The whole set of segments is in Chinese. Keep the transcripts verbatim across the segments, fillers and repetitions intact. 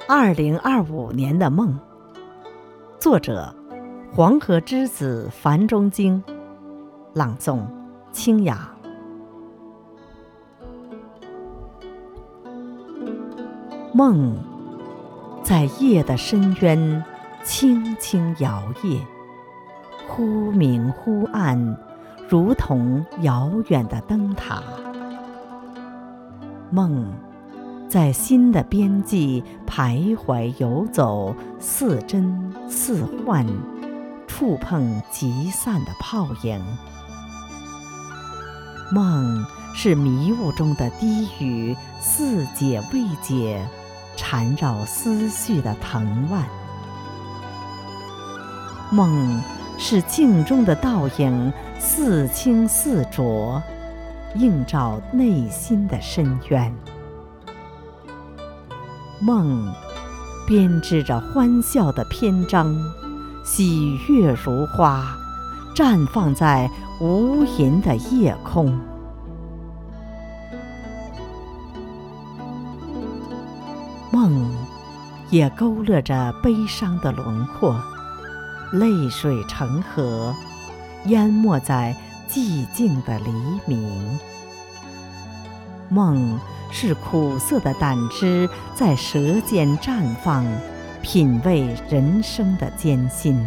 二零二五年的梦，作者黄河之子樊中经，朗诵清雅。梦在夜的深渊轻轻摇曳，忽明忽暗，如同遥远的灯塔。梦在心的边际徘徊游走，似真似幻，触碰极散的泡影。梦是迷雾中的低语，似解未解，缠绕思绪的藤蔓。梦是镜中的倒影，似清似浊，映照内心的深渊。梦编织着欢笑的篇章，喜悦如花，绽放在无垠的夜空。梦也勾勒着悲伤的轮廓，泪水成河，淹没在寂静的黎明。梦是苦涩的胆汁在舌尖绽放，品味人生的艰辛。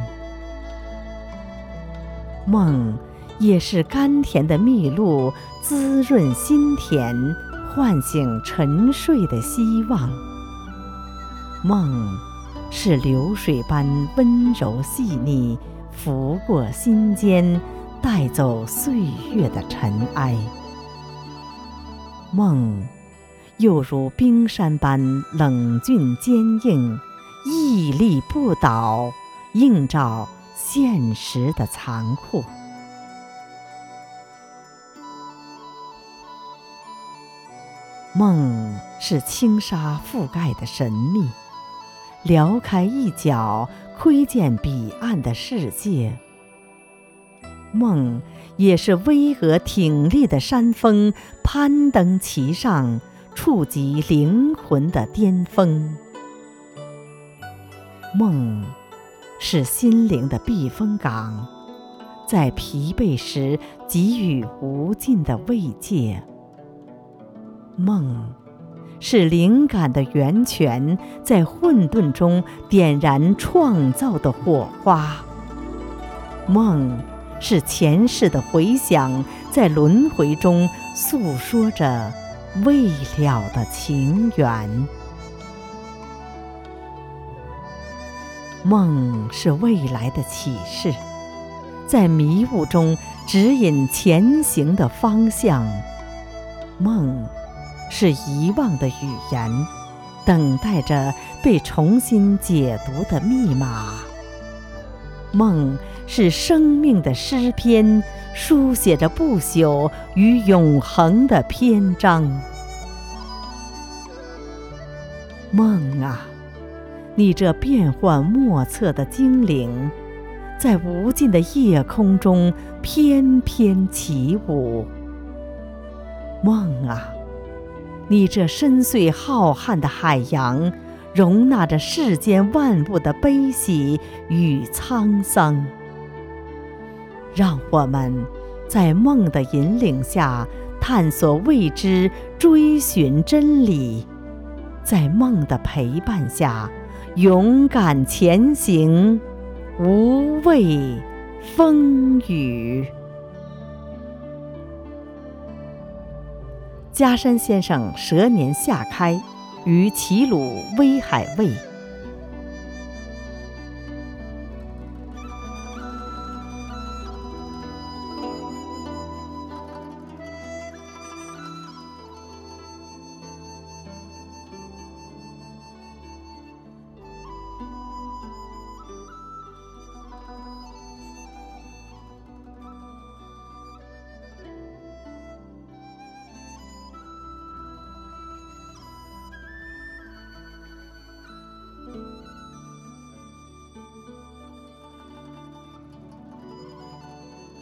梦也是甘甜的蜜露，滋润心田，唤醒沉睡的希望。梦是流水般温柔细腻，拂过心间，带走岁月的尘埃。梦又如冰山般冷峻坚硬，屹立不倒，映照现实的残酷。梦是轻纱覆盖的神秘，撩开一角，窥见彼岸的世界。梦也是巍峨挺立的山峰，攀登其上，触及灵魂的巅峰。梦是心灵的避风港，在疲惫时给予无尽的慰藉。梦是灵感的源泉，在混沌中点燃创造的火花。梦是前世的回响，在轮回中诉说着未了的情缘。梦是未来的启示，在迷雾中指引前行的方向。梦是遗忘的语言，等待着被重新解读的密码。梦是生命的诗篇，书写着不朽与永恒的篇章。梦啊，你这变幻莫测的精灵，在无尽的夜空中翩翩起舞。梦啊，你这深邃浩瀚的海洋，容纳着世间万物的悲喜与沧桑。让我们在梦的引领下探索未知，追寻真理，在梦的陪伴下勇敢前行，无畏风雨。嘉山先生蛇年夏开，于齐鲁威海卫。